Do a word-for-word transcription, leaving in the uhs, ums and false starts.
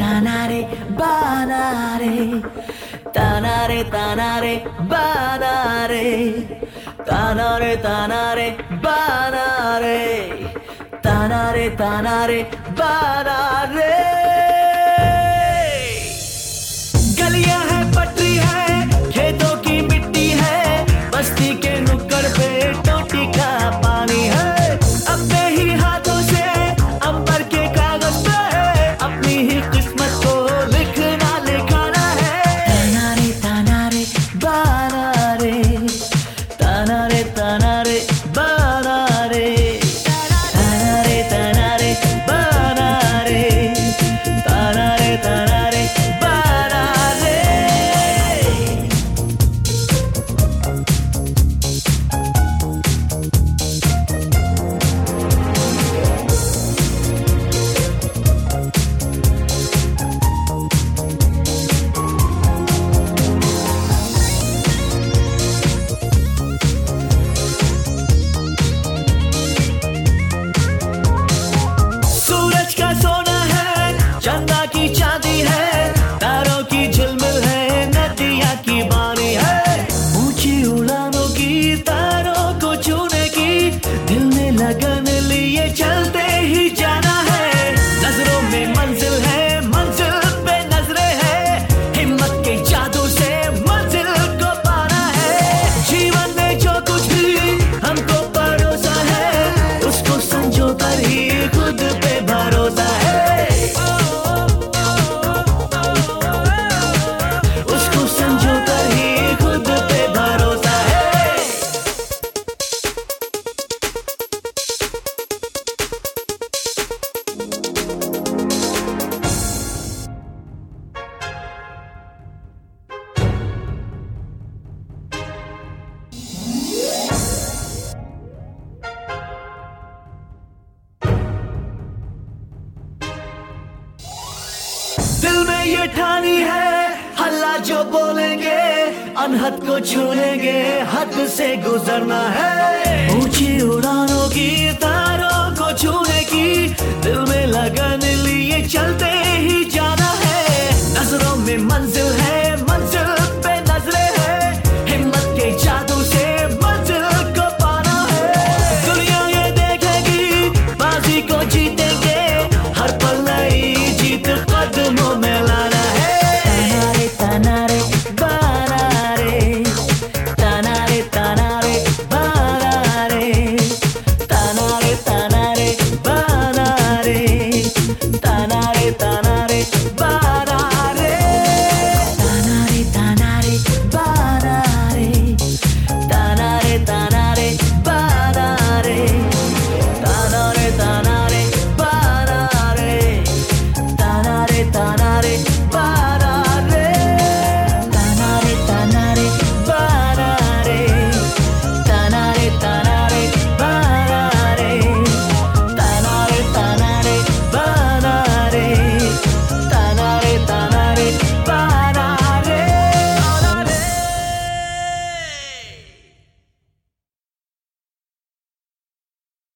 तानारे बानारे तानारे तानारे बानारे तानारे तानारे बानारे तानारे तानारे बानारे गलियां है पटरी है खेतों की मिट्टी है बस्ती के नुक्कड़ पे टोटी का पानी है अपने ही हाथों से अंबर के कागज पे अपनी ही किस्मत को लिखना लिखाना है तानारे तानारे बानारे तानारे तानारे बानारे तानारे तानारे बानारे तानारे तानारे चांदी है तारों की झिलमिल है नदियां की बानी है ऊंची उड़ानों की तारों को छूने की दिल में लगन लिए चलते ही जाना है नजरों में मंजिल है मंजिल पे नजरें है हिम्मत के जादू से मंजिल को पाना है जीवन में जो कुछ भी हमको परोसा है उसको संजो कर ही खुद पे भरोसा है दिल में ये ठानी है हल्ला जो बोलेंगे अनहद को छू लेंगे हद से गुजरना है